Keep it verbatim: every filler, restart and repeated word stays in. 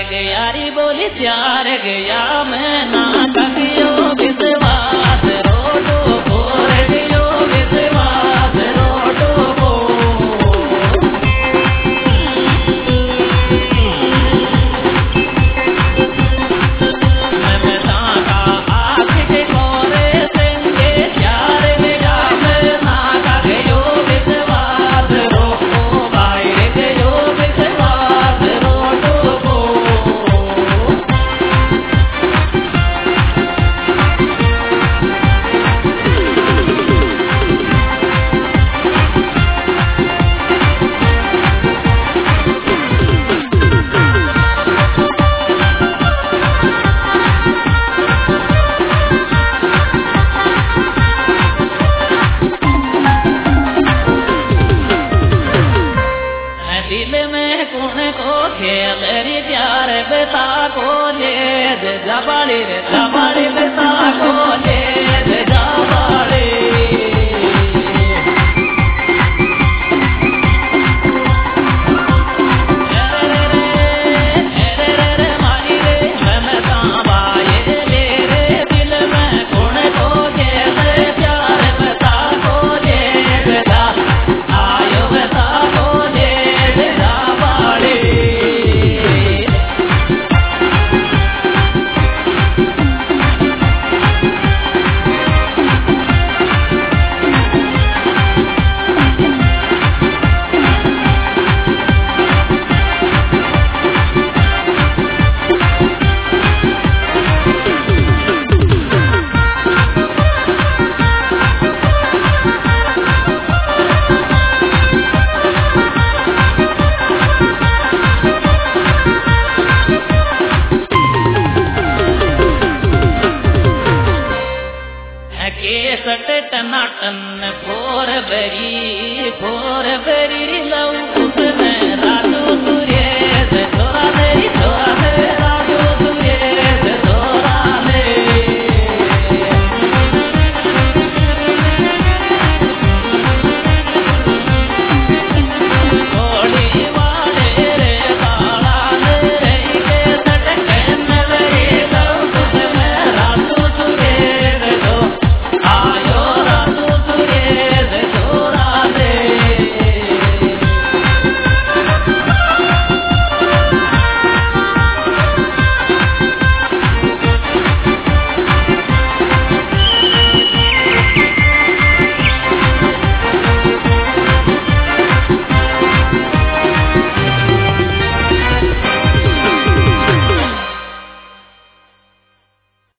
के यारी बोली प्यार गया मैं ना कहियो विश्वास रोटो बोर दियो विश्वास रोटो जाबाड़ी रे जाबाड़ी बेटा को ले रे जाबाड़ी रे रे रे रे रे मारी रे मैं सांबाए ले रे दिल में कौन को के रे प्यार बेटा को ले बेटा आयो बेटा को ले रे जाबाड़ी टनाटन फोर बरी फोर बरी